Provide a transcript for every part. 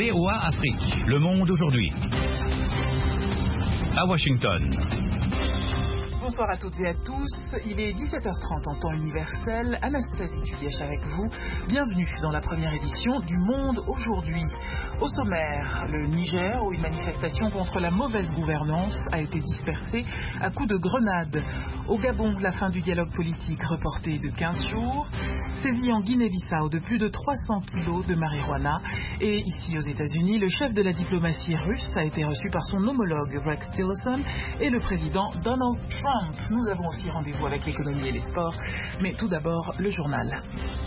VOA Afrique, le monde aujourd'hui. À Washington. Bonsoir à toutes et à tous, il est 17h30 en temps universel, Anastasie Tudièche avec vous, bienvenue dans la première édition du Monde aujourd'hui. Au sommaire, le Niger, où une manifestation contre la mauvaise gouvernance a été dispersée à coups de grenades. Au Gabon, la fin du dialogue politique reportée de 15 jours, saisie en Guinée-Bissau de plus de 300 kilos de marijuana, et ici aux États-Unis, le chef de la diplomatie russe a été reçu par son homologue Rex Tillerson et le président Donald Trump. Nous avons aussi rendez-vous avec l'économie et les sports, mais tout d'abord le journal.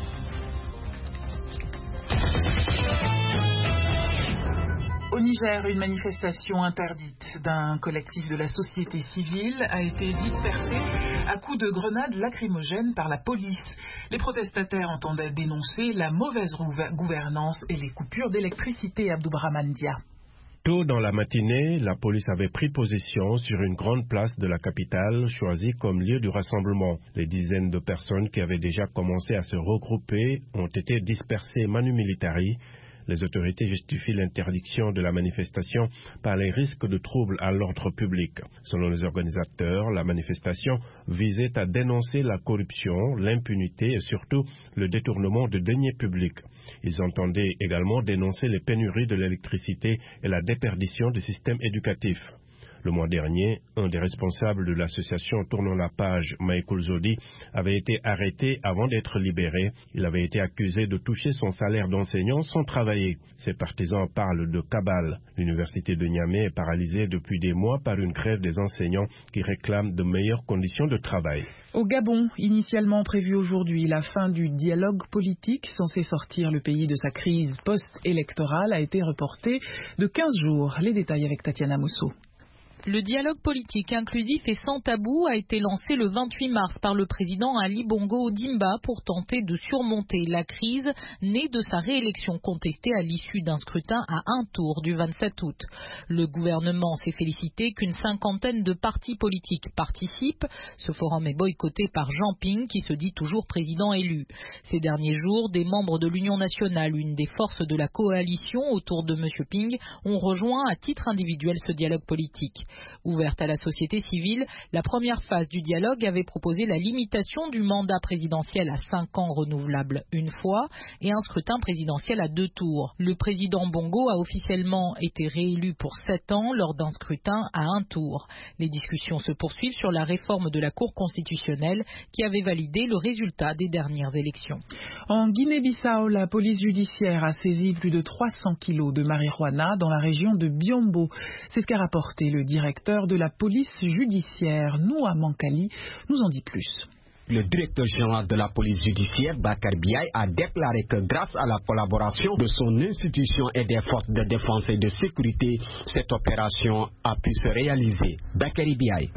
Au Niger, une manifestation interdite d'un collectif de la société civile a été dispersée à coups de grenades lacrymogènes par la police. Les protestataires entendaient dénoncer la mauvaise gouvernance et les coupures d'électricité. Abdoubrahman Dia. Tôt dans la matinée, la police avait pris position sur une grande place de la capitale, choisie comme lieu du rassemblement. Les dizaines de personnes qui avaient déjà commencé à se regrouper ont été dispersées manu militari. Les autorités justifient l'interdiction de la manifestation par les risques de troubles à l'ordre public. Selon les organisateurs, la manifestation visait à dénoncer la corruption, l'impunité et surtout le détournement de deniers publics. Ils entendaient également dénoncer les pénuries de l'électricité et la déperdition du système éducatif. Le mois dernier, un des responsables de l'association Tournons la page, Michael Zodi, avait été arrêté avant d'être libéré. Il avait été accusé de toucher son salaire d'enseignant sans travailler. Ses partisans parlent de cabale. L'université de Niamey est paralysée depuis des mois par une grève des enseignants qui réclament de meilleures conditions de travail. Au Gabon, initialement prévu aujourd'hui, la fin du dialogue politique censé sortir le pays de sa crise post-électorale a été reportée de 15 jours. Les détails avec Tatiana Mousseau. Le dialogue politique inclusif et sans tabou a été lancé le 28 mars par le président Ali Bongo Ondimba pour tenter de surmonter la crise née de sa réélection contestée à l'issue d'un scrutin à un tour du 27 août. Le gouvernement s'est félicité qu'une cinquantaine de partis politiques participent. Ce forum est boycotté par Jean Ping qui se dit toujours président élu. Ces derniers jours, des membres de l'Union nationale, une des forces de la coalition autour de M. Ping, ont rejoint à titre individuel ce dialogue politique. Ouverte à la société civile, la première phase du dialogue avait proposé la limitation du mandat présidentiel à 5 ans renouvelable une fois et un scrutin présidentiel à 2 tours. Le président Bongo a officiellement été réélu pour 7 ans lors d'un scrutin à 1 tour. Les discussions se poursuivent sur la réforme de la Cour constitutionnelle qui avait validé le résultat des dernières élections. En Guinée-Bissau, la police judiciaire a saisi plus de 300 kilos de marijuana dans la région de Biombo. C'est ce qu'a rapporté le directeur de la police judiciaire, Noua Mankali, nous en dit plus. Le directeur général de la police judiciaire, Bakary Biaye, a déclaré que grâce à la collaboration de son institution et des forces de défense et de sécurité, cette opération a pu se réaliser. Bakary Biaye.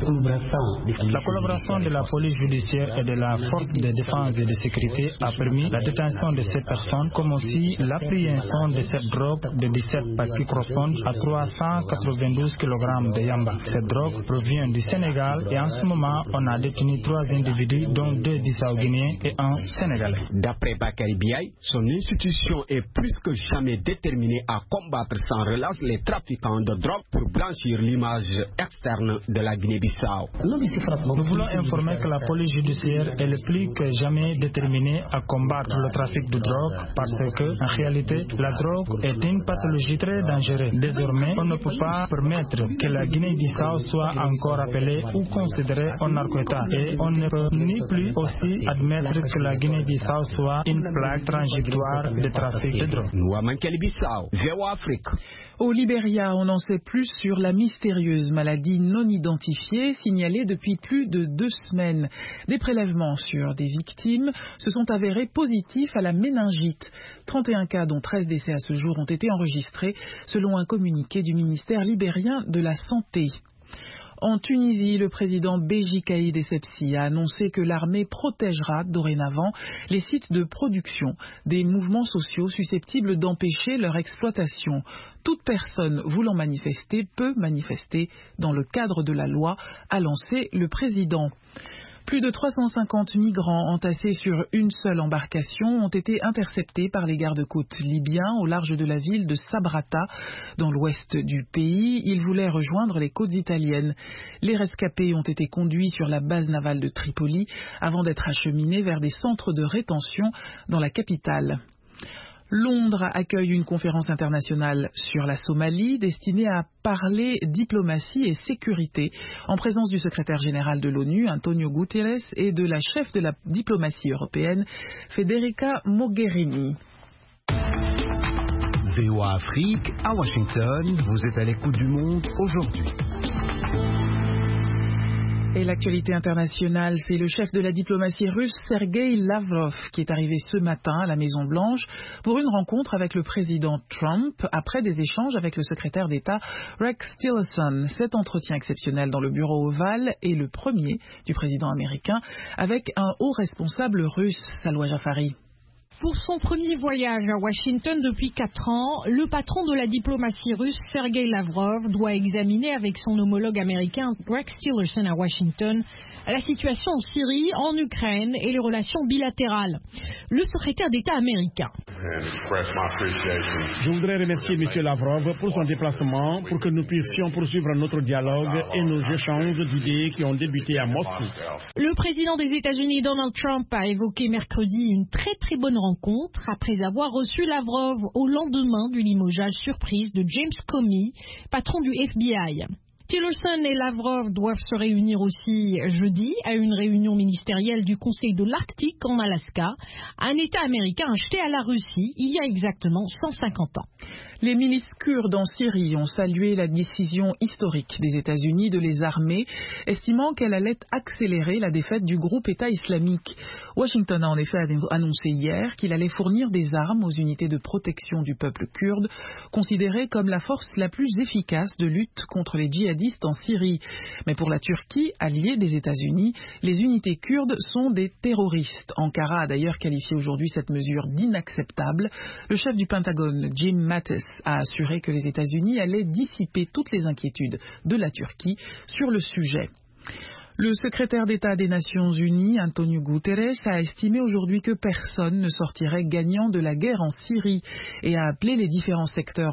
La collaboration de la police judiciaire et de la force de défense et de sécurité a permis la détention de ces personnes, comme aussi l'appréhension de cette drogue de 17 packs qui correspondent à 392 kg de yamba. Cette drogue provient du Sénégal et en ce moment, on a détenu 3 individus dont 2 Bissau-Guinéens et 1 Sénégalais. D'après Bakary Biaye, son institution est plus que jamais déterminée à combattre sans relâche les trafiquants de drogue pour blanchir l'image externe de la Guinée-Bissau. Nous voulons informer que la police judiciaire est le plus que jamais déterminée à combattre le trafic de drogue parce que, en réalité, la drogue est une pathologie très dangereuse. Désormais, on ne peut pas permettre que la Guinée-Bissau soit encore appelée ou considérée un narco-État et on ne peut ni plus aussi admettre que la Guinée-Bissau soit une plaque transitoire de trafic de drogue. VOA Afrique. Au Libéria, on en sait plus sur la mystérieuse maladie non identifiée signalée depuis plus de 2 semaines. Des prélèvements sur des victimes se sont avérés positifs à la méningite. 31 cas, dont 13 décès à ce jour, ont été enregistrés selon un communiqué du ministère libérien de la Santé. En Tunisie, le président Béji Caïd Essebsi a annoncé que l'armée protégera dorénavant les sites de production des mouvements sociaux susceptibles d'empêcher leur exploitation. Toute personne voulant manifester peut manifester dans le cadre de la loi, a lancé le président. Plus de 350 migrants entassés sur une seule embarcation ont été interceptés par les gardes-côtes libyens au large de la ville de Sabrata, dans l'ouest du pays. Ils voulaient rejoindre les côtes italiennes. Les rescapés ont été conduits sur la base navale de Tripoli avant d'être acheminés vers des centres de rétention dans la capitale. Londres accueille une conférence internationale sur la Somalie destinée à parler diplomatie et sécurité en présence du secrétaire général de l'ONU, Antonio Guterres, et de la chef de la diplomatie européenne, Federica Mogherini. VOA Afrique, à Washington, vous êtes à l'écoute du monde aujourd'hui. Et l'actualité internationale, c'est le chef de la diplomatie russe, Sergei Lavrov, qui est arrivé ce matin à la Maison-Blanche pour une rencontre avec le président Trump après des échanges avec le secrétaire d'État Rex Tillerson. Cet entretien exceptionnel dans le bureau ovale est le premier du président américain avec un haut responsable russe, Salwa Jafari. Pour son premier voyage à Washington depuis 4 ans, le patron de la diplomatie russe, Sergei Lavrov, doit examiner avec son homologue américain Rex Tillerson à Washington la situation en Syrie, en Ukraine et les relations bilatérales. Le secrétaire d'État américain. Je voudrais remercier M. Lavrov pour son déplacement, pour que nous puissions poursuivre notre dialogue et nos échanges d'idées qui ont débuté à Moscou. Le président des États-Unis, Donald Trump, a évoqué mercredi une très bonne rencontre après avoir reçu Lavrov au lendemain du limogeage surprise de James Comey, patron du FBI. Tillerson et Lavrov doivent se réunir aussi jeudi à une réunion ministérielle du Conseil de l'Arctique en Alaska, un État américain acheté à la Russie il y a exactement 150 ans. Les milices kurdes en Syrie ont salué la décision historique des États-Unis de les armer, estimant qu'elle allait accélérer la défaite du groupe État islamique. Washington a en effet annoncé hier qu'il allait fournir des armes aux unités de protection du peuple kurde, considérées comme la force la plus efficace de lutte contre les djihadistes en Syrie. Mais pour la Turquie, alliée des États-Unis, les unités kurdes sont des terroristes. Ankara a d'ailleurs qualifié aujourd'hui cette mesure d'inacceptable. Le chef du Pentagone, Jim Mattis, a assuré que les États-Unis allaient dissiper toutes les inquiétudes de la Turquie sur le sujet. Le secrétaire d'État des Nations Unies, Antonio Guterres, a estimé aujourd'hui que personne ne sortirait gagnant de la guerre en Syrie et a appelé les différents acteurs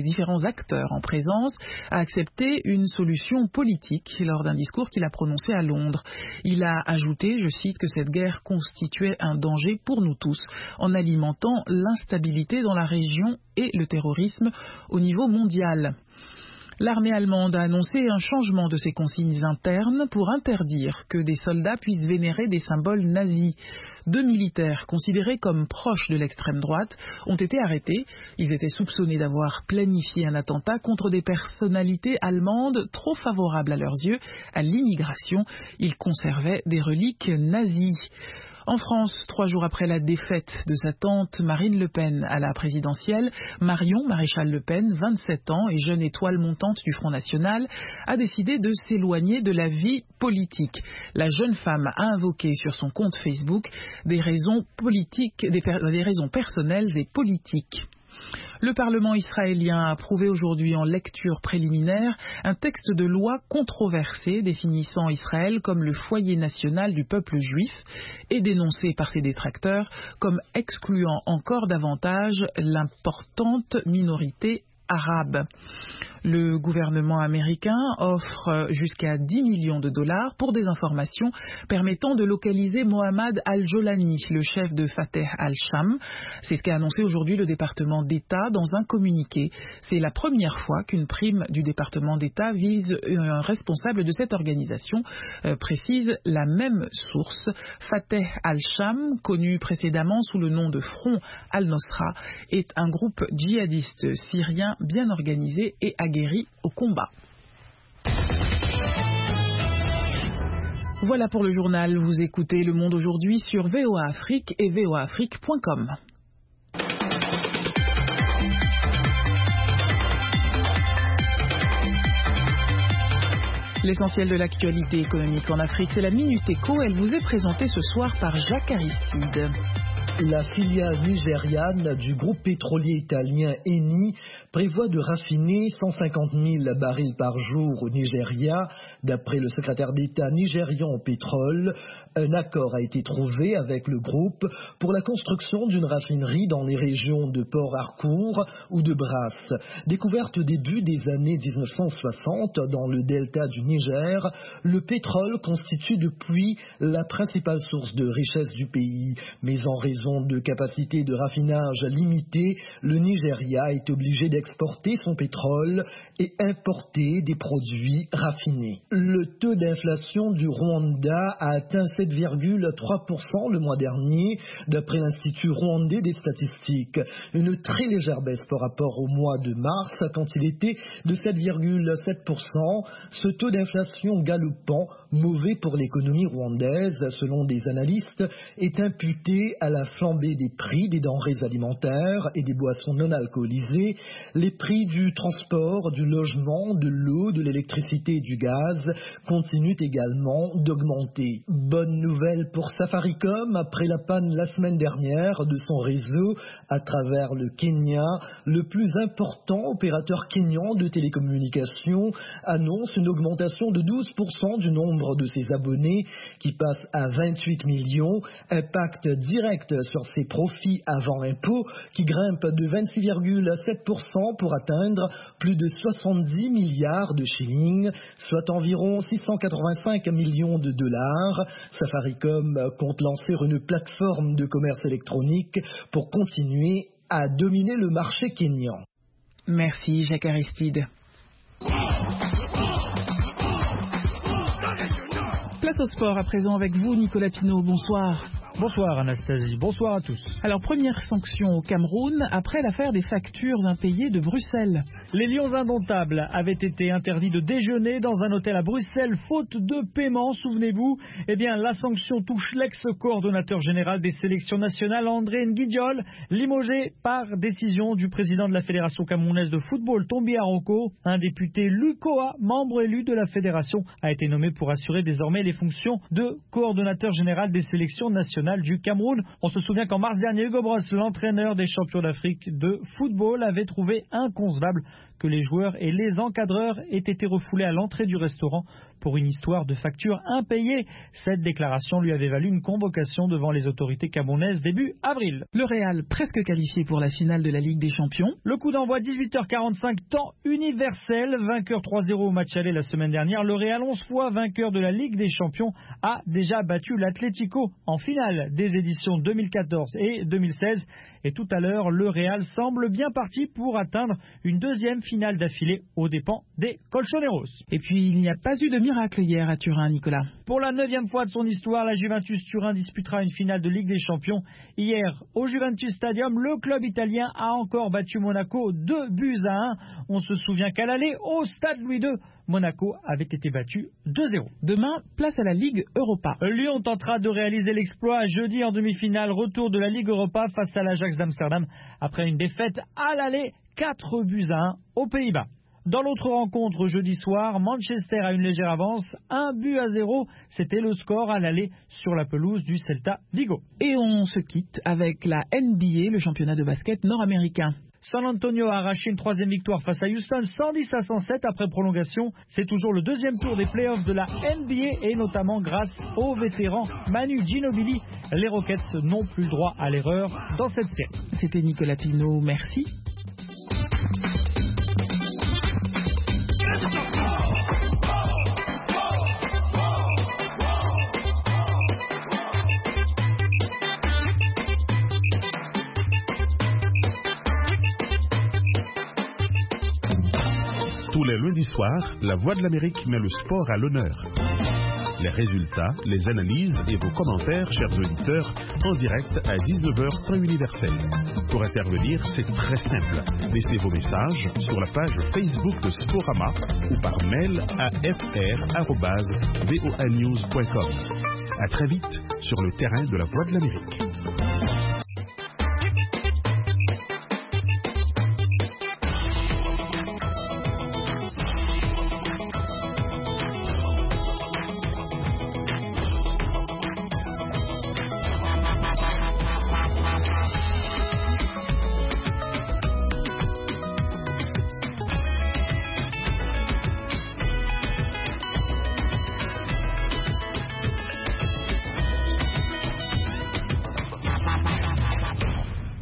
en présence à accepter une solution politique lors d'un discours qu'il a prononcé à Londres. Il a ajouté, je cite, que cette guerre constituait un danger pour nous tous en alimentant l'instabilité dans la région et le terrorisme au niveau mondial. L'armée allemande a annoncé un changement de ses consignes internes pour interdire que des soldats puissent vénérer des symboles nazis. 2 militaires considérés comme proches de l'extrême droite ont été arrêtés. Ils étaient soupçonnés d'avoir planifié un attentat contre des personnalités allemandes trop favorables à leurs yeux à l'immigration. Ils conservaient des reliques nazies. En France, 3 jours après la défaite de sa tante Marine Le Pen à la présidentielle, Marion Maréchal Le Pen, 27 ans et jeune étoile montante du Front National, a décidé de s'éloigner de la vie politique. La jeune femme a invoqué sur son compte Facebook des raisons personnelles et politiques. Le Parlement israélien a approuvé aujourd'hui en lecture préliminaire un texte de loi controversé définissant Israël comme le foyer national du peuple juif et dénoncé par ses détracteurs comme excluant encore davantage l'importante minorité arabe. Le gouvernement américain offre jusqu'à 10 millions de dollars pour des informations permettant de localiser Mohammad al-Jolani, le chef de Fateh al-Sham. C'est ce qu'a annoncé aujourd'hui le département d'État dans un communiqué. C'est la première fois qu'une prime du département d'État vise un responsable de cette organisation, précise la même source. Fateh al-Sham, connu précédemment sous le nom de Front al-Nosra, est un groupe djihadiste syrien bien organisé et aguerri au combat. Voilà pour le journal. Vous écoutez Le Monde aujourd'hui sur VOA Afrique et voaafrique.com. L'essentiel de l'actualité économique en Afrique, c'est la Minute Éco. Elle vous est présentée ce soir par Jacques Aristide. La filiale nigériane du groupe pétrolier italien Eni prévoit de raffiner 150 000 barils par jour au Nigeria. D'après le secrétaire d'État nigérian au pétrole, un accord a été trouvé avec le groupe pour la construction d'une raffinerie dans les régions de Port Harcourt ou de Brass. Découverte au début des années 1960 dans le delta du Niger, le pétrole constitue depuis la principale source de richesse du pays. Mais en raison de capacités de raffinage limitées, le Nigeria est obligé d'exporter son pétrole et importer des produits raffinés. Le taux d'inflation du Rwanda a atteint 7,3% le mois dernier, d'après l'Institut rwandais des statistiques. Une très légère baisse par rapport au mois de mars, quand il était de 7,7%. Ce taux d'inflation galopant, mauvais pour l'économie rwandaise, selon des analystes, est imputé à la flambée des prix des denrées alimentaires et des boissons non alcoolisées. Les prix du transport, du logement, de l'eau, de l'électricité et du gaz continuent également d'augmenter. Bonne nouvelle pour Safaricom, après la panne la semaine dernière de son réseau à travers le Kenya, le plus important opérateur kényan de télécommunications annonce une augmentation de 12% du nombre de ses abonnés qui passe à 28 millions, impact direct sur ses profits avant impôt qui grimpent de 26,7% pour atteindre plus de 70 milliards de shillings, soit environ 685 millions de dollars. Safaricom compte lancer une plateforme de commerce électronique pour continuer à dominer le marché kényan. Merci Jacques Aristide. Place au sport à présent avec vous Nicolas Pinault, bonsoir. Bonsoir Anastasie, bonsoir à tous. Alors première sanction au Cameroun après l'affaire des factures impayées de Bruxelles. Les Lions indomptables avaient été interdits de déjeuner dans un hôtel à Bruxelles faute de paiement, souvenez-vous. Eh bien la sanction touche l'ex-coordonnateur général des sélections nationales André Nguidjol, limogé par décision du président de la Fédération camerounaise de football Tombi Aroko. Un député Lukoa, membre élu de la fédération, a été nommé pour assurer désormais les fonctions de coordonnateur général des sélections nationales du Cameroun. On se souvient qu'en mars dernier, Hugo Bross, l'entraîneur des champions d'Afrique de football, avait trouvé inconcevable que les joueurs et les encadreurs aient été refoulés à l'entrée du restaurant pour une histoire de facture impayée. Cette déclaration lui avait valu une convocation devant les autorités camerounaises début avril. Le Real presque qualifié pour la finale de la Ligue des Champions. Le coup d'envoi 18h45, temps universel, vainqueur 3-0 au match aller la semaine dernière. Le Real, 11 fois vainqueur de la Ligue des Champions, a déjà battu l'Atlético en finale des éditions 2014 et 2016. Et tout à l'heure, le Real semble bien parti pour atteindre une deuxième finale d'affilée aux dépens des Colchoneros. Et puis, il n'y a pas eu de miracle hier à Turin, Nicolas. Pour la 9e fois de son histoire, la Juventus Turin disputera une finale de Ligue des Champions. Hier, au Juventus Stadium, le club italien a encore battu Monaco 2-1. On se souvient qu'à l'aller au stade Louis II, Monaco avait été battu 2-0. Demain, place à la Ligue Europa. Lyon tentera de réaliser l'exploit jeudi en demi-finale. Retour de la Ligue Europa face à l'Ajax d'Amsterdam après une défaite à l'aller 4-1 aux Pays-Bas. Dans l'autre rencontre jeudi soir, Manchester a une légère avance, 1-0. C'était le score à l'aller sur la pelouse du Celta Vigo. Et on se quitte avec la NBA, le championnat de basket nord-américain. San Antonio a arraché une 3e victoire face à Houston, 110-107 après prolongation. C'est toujours le 2e tour des playoffs de la NBA et notamment grâce au vétéran Manu Ginobili. Les Rockets n'ont plus droit à l'erreur dans cette série. C'était Nicolas Pinault, merci. Tous les lundis soirs, La Voix de l'Amérique met le sport à l'honneur. Les résultats, les analyses et vos commentaires, chers auditeurs, en direct à 19h temps universel. Pour intervenir, c'est très simple. Laissez vos messages sur la page Facebook de Sporama ou par mail à fr@voanews.com. À très vite sur le terrain de La Voix de l'Amérique.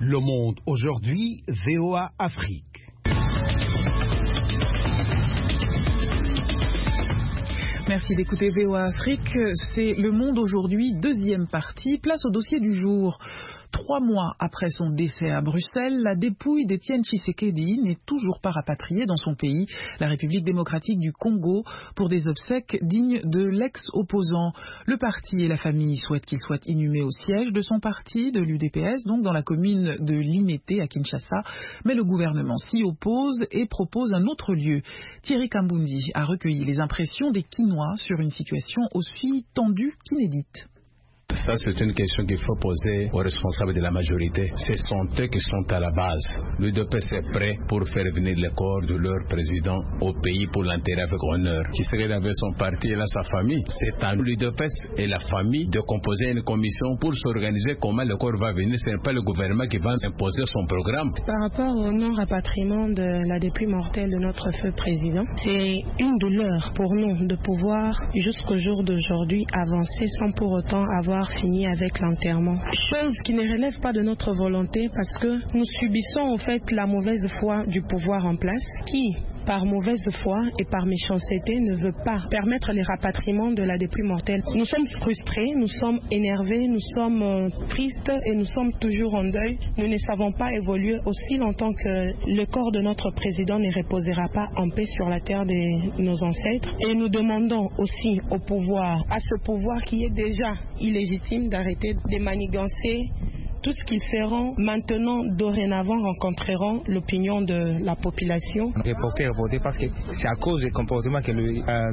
Le Monde aujourd'hui, VOA Afrique. Merci d'écouter VOA Afrique. C'est Le Monde aujourd'hui, deuxième partie. Place au dossier du jour. 3 mois après son décès à Bruxelles, la dépouille d'Étienne Tshisekedi n'est toujours pas rapatriée dans son pays, la République démocratique du Congo, pour des obsèques dignes de l'ex-opposant. Le parti et la famille souhaitent qu'il soit inhumé au siège de son parti, de l'UDPS, donc dans la commune de Limete à Kinshasa, mais le gouvernement s'y oppose et propose un autre lieu. Thierry Kambundi a recueilli les impressions des Kinois sur une situation aussi tendue qu'inédite. Ça, c'est une question qu'il faut poser aux responsables de la majorité. Ce sont eux qui sont à la base. L'UDPS est prêt pour faire venir le corps de leur président au pays pour l'enterrer avec honneur. Tshisekedi avait son parti et là sa famille. C'est à l'UDPS et la famille de composer une commission pour s'organiser comment le corps va venir. Ce n'est pas le gouvernement qui va imposer son programme. Par rapport au non-rapatriement de la dépouille mortelle de notre feu président, c'est une douleur pour nous de pouvoir jusqu'au jour d'aujourd'hui avancer sans pour autant avoir fini avec l'enterrement. Chose qui ne relève pas de notre volonté parce que nous subissons en fait la mauvaise foi du pouvoir en place qui, par mauvaise foi et par méchanceté, ne veut pas permettre les rapatriements de la dépouille mortelle. Nous sommes frustrés, nous sommes énervés, nous sommes tristes et nous sommes toujours en deuil. Nous ne savons pas évoluer aussi longtemps que le corps de notre président ne reposera pas en paix sur la terre de nos ancêtres. Et nous demandons aussi au pouvoir, à ce pouvoir qui est déjà illégitime, d'arrêter de manigancer tout ce qu'ils feront maintenant, dorénavant, rencontreront l'opinion de la population. Reporter parce que c'est à cause des comportements que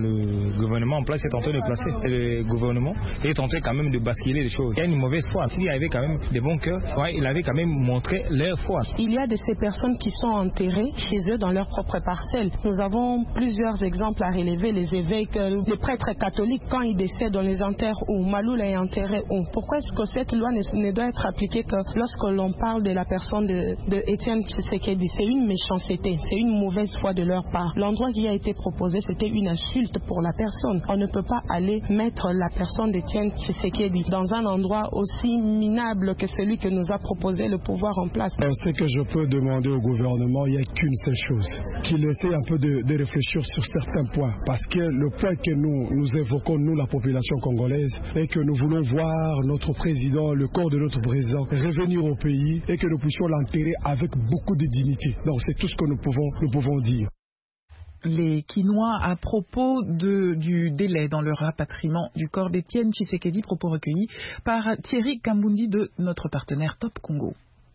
le gouvernement en place est en train de placer. Et le gouvernement est en train quand même de basculer les choses. Il y a une mauvaise foi. S'il y avait quand même des bons cœurs, il avait quand même montré leur foi. Il y a de ces personnes qui sont enterrées chez eux dans leur propre parcelle. Nous avons plusieurs exemples à relever. Les évêques, les prêtres catholiques, quand ils décèdent, on les enterre où Maloula est enterré où. Pourquoi est-ce que cette loi ne doit être appliquée que lorsque l'on parle de la personne de Étienne Tshisekedi? C'est une méchanceté, c'est une mauvaise foi de leur part. L'endroit qui a été proposé, c'était une insulte pour la personne. On ne peut pas aller mettre la personne d'Étienne Tshisekedi dans un endroit aussi minable que celui que nous a proposé le pouvoir en place. Ce que je peux demander au gouvernement, il n'y a qu'une seule chose, qu'il essaie un peu de réfléchir sur certains points. Parce que le point que nous évoquons, nous, la population congolaise, est que nous voulons voir notre président, le corps de notre président, revenir au pays et que nous puissions l'enterrer avec beaucoup de dignité. Donc c'est tout ce que nous pouvons dire. Les Kinois à propos du délai dans le rapatriement du corps d'Étienne Tshisekedi, propos recueillis par Thierry Kambundi de notre partenaire Top Congo.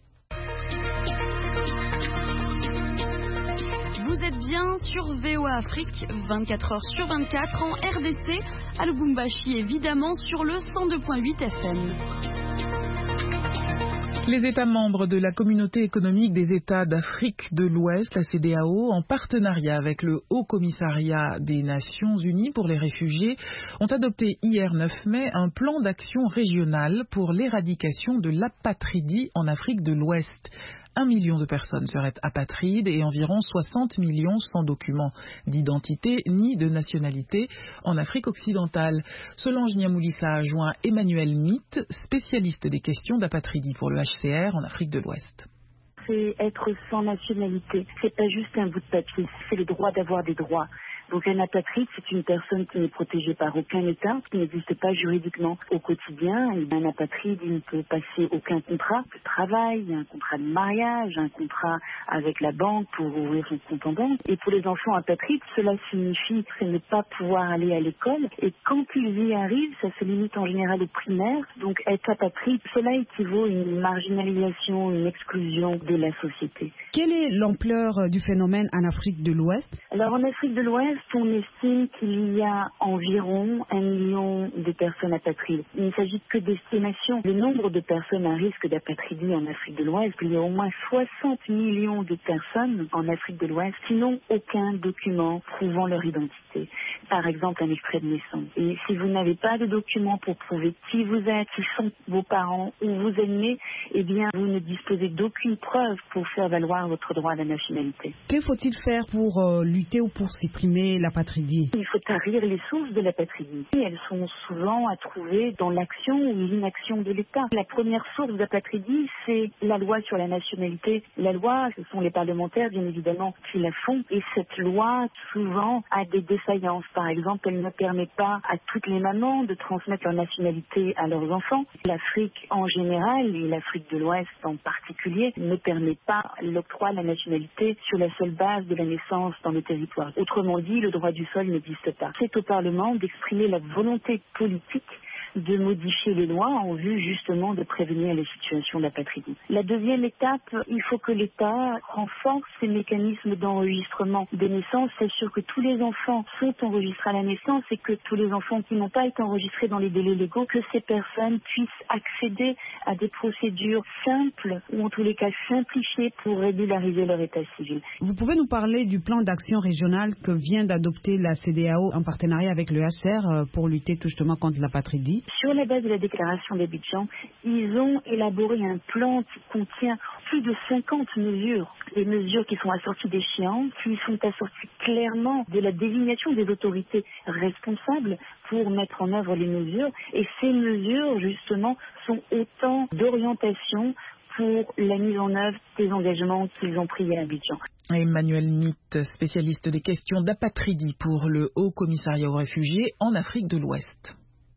Vous êtes bien sur VOA Afrique, 24h sur 24 en RDC, à Lubumbashi évidemment sur le 102.8 FM. Les États membres de la Communauté économique des États d'Afrique de l'Ouest, la CEDEAO, en partenariat avec le Haut Commissariat des Nations Unies pour les réfugiés, ont adopté hier 9 mai un plan d'action régional pour l'éradication de l'apatridie en Afrique de l'Ouest. 1 million de personnes seraient apatrides et environ 60 millions sans documents d'identité ni de nationalité en Afrique occidentale. Solange Niamoulissa a joint Emmanuel Mitt, spécialiste des questions d'apatridie pour le HCR en Afrique de l'Ouest. C'est être sans nationalité. C'est pas juste un bout de papier, c'est le droit d'avoir des droits. Donc un apatride, c'est une personne qui n'est protégée par aucun État, qui n'existe pas juridiquement au quotidien. Et un apatride, il ne peut passer aucun contrat de travail, un contrat de mariage, un contrat avec la banque pour ouvrir son compte en banque. Et pour les enfants apatrides, cela signifie ne pas pouvoir aller à l'école. Et quand ils y arrivent, ça se limite en général au primaire. Donc être apatride, cela équivaut à une marginalisation, une exclusion de la société. Quelle est l'ampleur du phénomène en Afrique de l'Ouest? Alors en Afrique de l'Ouest, on estime qu'il y a environ 1 million de personnes apatrides. Il ne s'agit que d'estimation. Le nombre de personnes à risque d'apatridie en Afrique de l'Ouest, il y a au moins 60 millions de personnes en Afrique de l'Ouest qui n'ont aucun document prouvant leur identité. Par exemple, un extrait de naissance. Et si vous n'avez pas de document pour prouver qui vous êtes, qui sont vos parents, où vous êtes nés, eh bien, vous ne disposez d'aucune preuve pour faire valoir votre droit à la nationalité. Que faut-il faire pour lutter ou pour supprimer exprimer l'apatridie? Il faut tarir les sources de l'apatridie. Elles sont souvent à trouver dans l'action ou l'inaction de l'État. La première source d'apatridie, c'est la loi sur la nationalité. La loi, ce sont les parlementaires, bien évidemment, qui la font. Et cette loi, souvent, a des défaillances. Par exemple, elle ne permet pas à toutes les mamans de transmettre leur nationalité à leurs enfants. L'Afrique en général, et l'Afrique de l'Ouest en particulier, ne permet pas l'octroi de la nationalité sur la seule base de la naissance dans le territoire. Autrement dit, le droit du sol n'existe pas. C'est au Parlement d'exprimer la volonté politique de modifier les lois en vue justement de prévenir les situations d'apatridie. La deuxième étape, il faut que l'État renforce ses mécanismes d'enregistrement des naissances, s'assure que tous les enfants sont enregistrés à la naissance et que tous les enfants qui n'ont pas été enregistrés dans les délais légaux, que ces personnes puissent accéder à des procédures simples ou en tous les cas simplifiées pour régulariser leur état civil. Vous pouvez nous parler du plan d'action régional que vient d'adopter la CEDEAO en partenariat avec le HCR pour lutter justement contre l'apatridie? Sur la base de la déclaration d'Abidjan, ils ont élaboré un plan qui contient plus de 50 mesures. Des mesures qui sont assorties d'échéances, qui sont assorties clairement de la désignation des autorités responsables pour mettre en œuvre les mesures. Et ces mesures, justement, sont autant d'orientations pour la mise en œuvre des engagements qu'ils ont pris à Abidjan. Emmanuel Mitt, spécialiste des questions d'apatridie pour le Haut Commissariat aux réfugiés en Afrique de l'Ouest.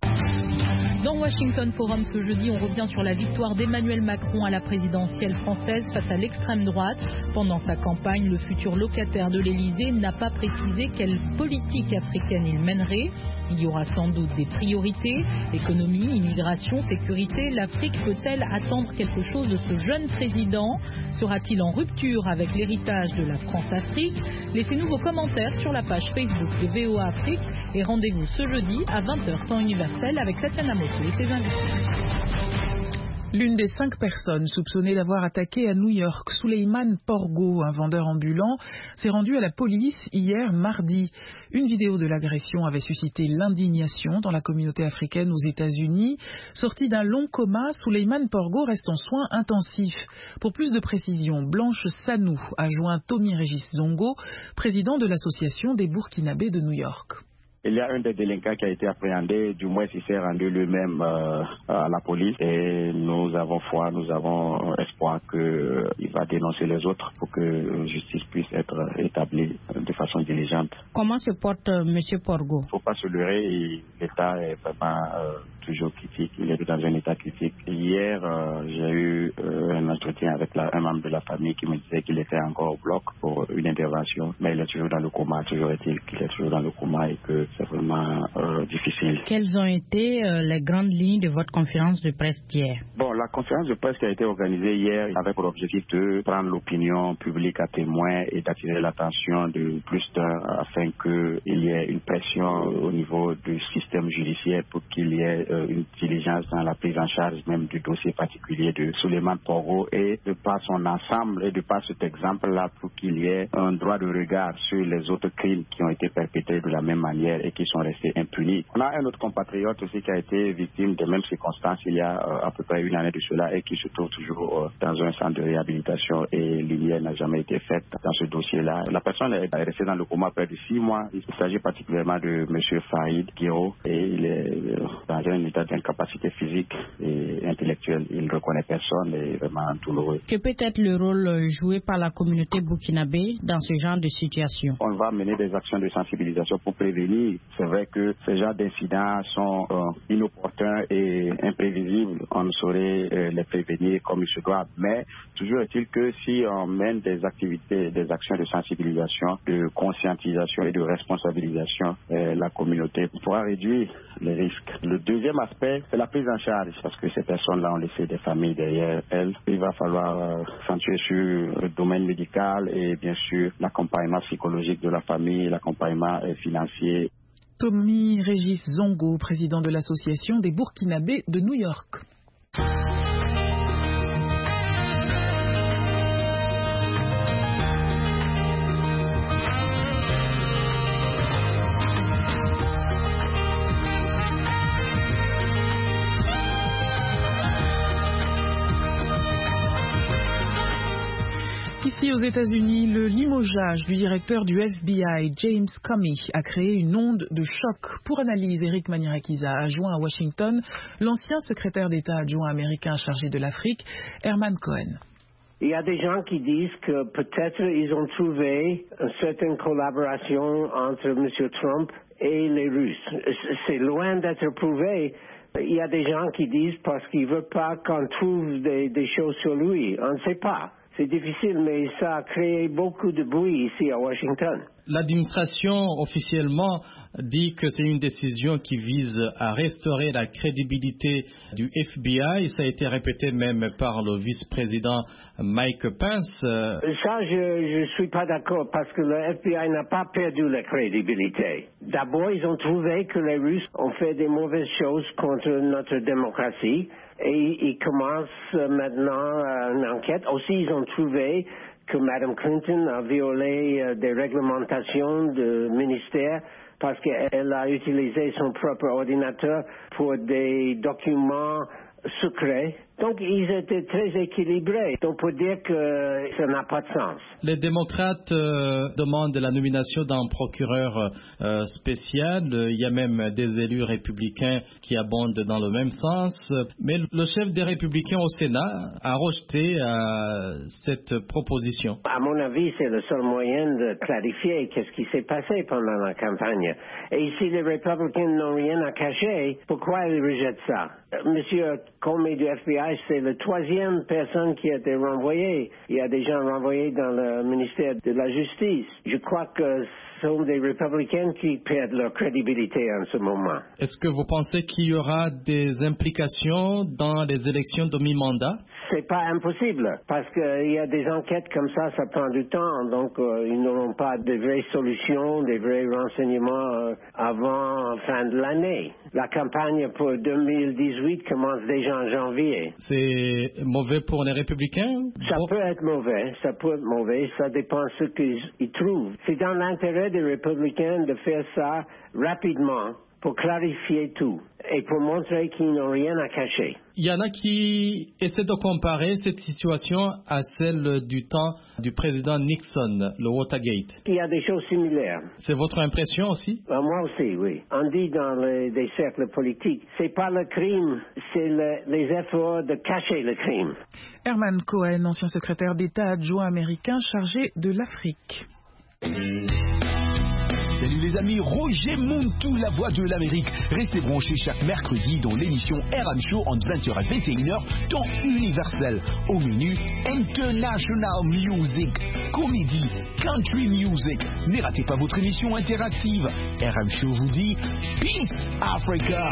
Dans Washington Forum ce jeudi, on revient sur la victoire d'Emmanuel Macron à la présidentielle française face à l'extrême droite. Pendant sa campagne, le futur locataire de l'Élysée n'a pas précisé quelle politique africaine il mènerait. Il y aura sans doute des priorités, économie, immigration, sécurité. L'Afrique peut-elle attendre quelque chose de ce jeune président? Sera-t-il en rupture avec l'héritage de la France-Afrique? Laissez-nous vos commentaires sur la page Facebook de VOA Afrique et rendez-vous ce jeudi à 20h temps universel avec Tatiana Moto et ses invités. L'une des 5 personnes soupçonnées d'avoir attaqué à New York, Souleyman Porgo, un vendeur ambulant, s'est rendu à la police hier mardi. Une vidéo de l'agression avait suscité l'indignation dans la communauté africaine aux États-Unis. Sorti d'un long coma, Souleyman Porgo reste en soins intensifs. Pour plus de précision, Blanche Sanou a joint Tommy Régis Zongo, président de l'association des Burkinabés de New York. Il y a un des délinquants qui a été appréhendé, du moins il s'est rendu lui-même à la police et nous avons foi, nous avons espoir qu'il va dénoncer les autres pour que justice puisse être établie de façon diligente. Comment se porte M. Porgo? Il ne faut pas se leurrer, l'état est vraiment toujours critique, il est dans un état critique. Hier, j'ai eu un entretien avec un membre de la famille qui me disait qu'il était encore au bloc pour une intervention, mais il est toujours dans le coma, toujours est-il qu'il est toujours dans le coma et que c'est vraiment difficile. Quelles ont été les grandes lignes de votre conférence de presse d'hier? Bon, la conférence de presse qui a été organisée hier avait pour objectif de prendre l'opinion publique à témoin et d'attirer l'attention de plus d'un afin qu'il y ait une pression au niveau du système judiciaire pour qu'il y ait une diligence dans la prise en charge même du dossier particulier de Souleyman Porgo et de par son ensemble et de par cet exemple-là pour qu'il y ait un droit de regard sur les autres crimes qui ont été perpétrés de la même manière et qui sont restés impunis. On a un autre compatriote aussi qui a été victime des mêmes circonstances il y a à peu près une année de cela et qui se trouve toujours dans un centre de réhabilitation et lumière n'a jamais été faite dans ce dossier-là. La personne est restée dans le coma près de 6 mois. Il s'agit particulièrement de M. Faïd Guiro et il est dans un état d'incapacité physique et intellectuelle. Il ne reconnaît personne et est vraiment douloureux. Que peut être le rôle joué par la communauté burkinabé dans ce genre de situation? On va mener des actions de sensibilisation pour prévenir. C'est vrai que ces genres d'incidents sont inopportuns et imprévisibles. On ne saurait les prévenir comme il se doit. Mais toujours est-il que si on mène des activités, des actions de sensibilisation, de conscientisation et de responsabilisation, la communauté pourra réduire les risques. Le deuxième aspect, c'est la prise en charge, parce que ces personnes-là ont laissé des familles derrière elles. Il va falloir accentuer sur le domaine médical et bien sûr l'accompagnement psychologique de la famille, l'accompagnement financier. Tommy Régis Zongo, président de l'association des Burkinabés de New York. Ici aux États-Unis, le limogeage du directeur du FBI, James Comey, a créé une onde de choc. Pour analyse, Eric Manierakiza a joint à Washington l'ancien secrétaire d'État adjoint américain chargé de l'Afrique, Herman Cohen. Il y a des gens qui disent que peut-être ils ont trouvé une certaine collaboration entre M. Trump et les Russes. C'est loin d'être prouvé. Il y a des gens qui disent parce qu'il ne veut pas qu'on trouve des choses sur lui. On ne sait pas. C'est difficile, mais ça a créé beaucoup de bruit ici à Washington. L'administration officiellement dit que c'est une décision qui vise à restaurer la crédibilité du FBI. Ça a été répété même par le vice-président Mike Pence. Ça, je ne suis pas d'accord parce que le FBI n'a pas perdu la crédibilité. D'abord, ils ont trouvé que les Russes ont fait des mauvaises choses contre notre démocratie et ils commencent maintenant une enquête. Aussi, ils ont trouvé que Mme Clinton a violé des réglementations du ministère parce qu'elle a utilisé son propre ordinateur pour des documents secrets. Donc, ils étaient très équilibrés. Donc, pour dire que ça n'a pas de sens. Les démocrates demandent la nomination d'un procureur spécial. Il y a même des élus républicains qui abondent dans le même sens. Mais le chef des républicains au Sénat a rejeté cette proposition. À mon avis, c'est le seul moyen de clarifier qu'est-ce qui s'est passé pendant la campagne. Et si les républicains n'ont rien à cacher, pourquoi ils rejettent ça? Monsieur Comey du FBI, c'est la troisième personne qui a été renvoyée. Il y a des gens renvoyés dans le ministère de la Justice. Je crois que ce sont des républicains qui perdent leur crédibilité en ce moment. Est-ce que vous pensez qu'il y aura des implications dans les élections de mi-mandat? C'est pas impossible, parce qu'il y a des enquêtes comme ça prend du temps, donc ils n'auront pas de vraies solutions, des vrais renseignements avant fin de l'année. La campagne pour 2018 commence déjà en janvier. C'est mauvais pour les républicains? Ça peut être mauvais, ça dépend de ce qu'ils trouvent. C'est dans l'intérêt des républicains de faire ça rapidement pour clarifier tout et pour montrer qu'ils n'ont rien à cacher. Il y en a qui essaient de comparer cette situation à celle du temps du président Nixon, le Watergate. Il y a des choses similaires. C'est votre impression aussi? Moi aussi, oui. On dit dans des cercles politiques, c'est pas le crime, c'est les efforts de cacher le crime. Herman Cohen, ancien secrétaire d'État adjoint américain chargé de l'Afrique. Salut les amis, Roger Montou, la voix de l'Amérique. Restez branchés chaque mercredi dans l'émission RM Show entre 20h et 21h, temps universel. Au menu, International Music, comédie, country music. Ne ratez pas votre émission interactive. RM Show vous dit Peace Africa.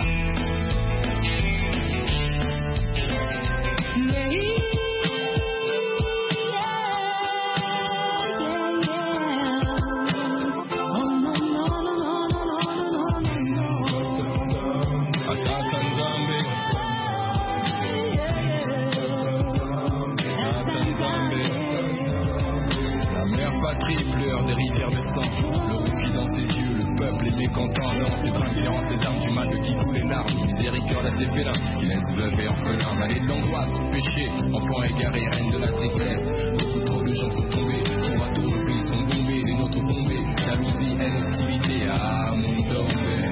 Pleure des rivières de sang, le rouge dans ses yeux, le peuple est mécontent dans ses bras tirant ses armes du mal de qui coule les larmes, miséricorde à ses félins, qui laisse veuve et orphelin, vallée de l'angoisse, péché, enfant égaré, reine de la tristesse, beaucoup trop de gens sont tombés, nos bateaux nos pays sont bombés, les nôtres bombés, jalousie, haine, hostilité, ah mon dormé.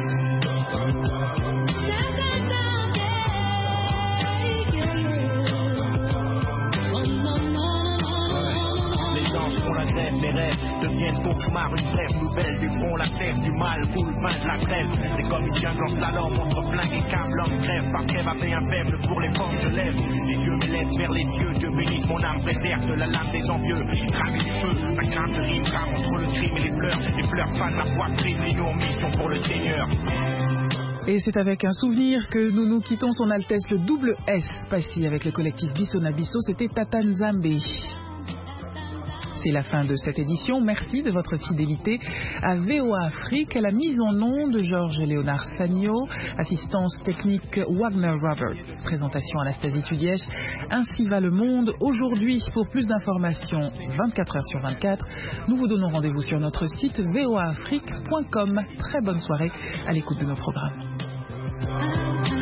Font la grève, les rêves deviennent cauchemars, une trêve nouvelle, du front la terre, du mal, coule, fin de la grève. C'est comme une jungle en slalom, entre flingue et câble, l'homme crève, par crève avait un faible pour les formes, je lève, les yeux m'élèvent vers les cieux, Dieu bénisse mon âme, préserve de la lame des envieux, crame du feu, la crainte de rime, crame entre le crime et les fleurs fanent la poitrine, les en mission pour le Seigneur. Et c'est avec un souvenir que nous nous quittons son Altesse le double S, Passy avec le collectif Bissona Bisso, c'était Tata Nzambe. C'est la fin de cette édition. Merci de votre fidélité à VOA Afrique, à la mise en onde de Georges-Léonard Sagno, assistance technique Wagner Roberts, présentation Anastasie Tudièche. Ainsi va le monde aujourd'hui. Pour plus d'informations 24h/24, nous vous donnons rendez-vous sur notre site voaafrique.com. Très bonne soirée à l'écoute de nos programmes.